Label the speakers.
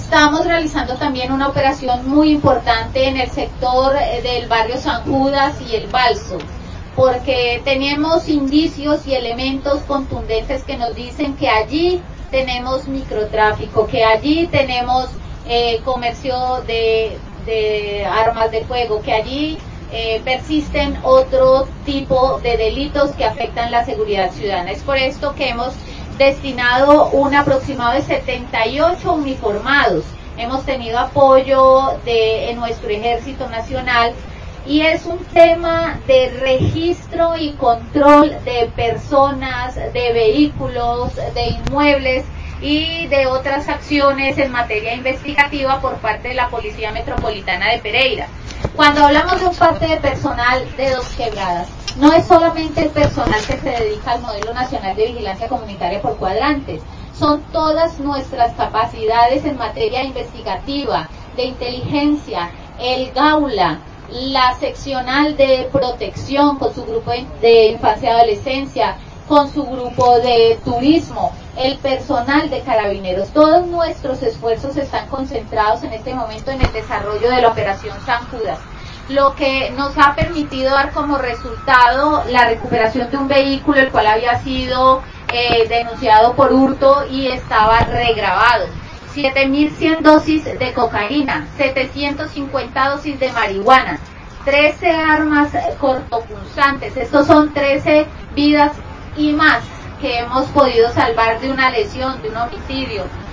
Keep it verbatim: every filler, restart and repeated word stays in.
Speaker 1: Estamos realizando también una operación muy importante en el sector del barrio San Judas y el Balso, porque tenemos indicios y elementos contundentes que nos dicen que allí tenemos microtráfico, que allí tenemos eh, comercio de, de armas de fuego, que allí eh, persisten otro tipo de delitos que afectan la seguridad ciudadana. Es por esto que hemos destinado un aproximado de setenta y ocho uniformados. Hemos tenido apoyo de en nuestro Ejército Nacional y es un tema de registro y control de personas, de vehículos, de inmuebles y de otras acciones en materia investigativa por parte de la Policía Metropolitana de Pereira. Cuando hablamos de un parte de personal de Dos Quebradas, no es solamente el personal que se dedica al Modelo Nacional de Vigilancia Comunitaria por cuadrantes, son todas nuestras capacidades en materia investigativa, de inteligencia, el Gaula, la seccional de protección con su grupo de infancia y adolescencia, con su grupo de turismo, el personal de carabineros. Todos nuestros esfuerzos están concentrados en este momento en el desarrollo de la operación San Judas, lo que nos ha permitido dar como resultado la recuperación de un vehículo el cual había sido eh, denunciado por hurto y estaba regrabado, siete mil cien dosis de cocaína, setecientas cincuenta dosis de marihuana, trece armas cortopunzantes. Estos son trece vidas y más que hemos podido salvar de una lesión, de un homicidio,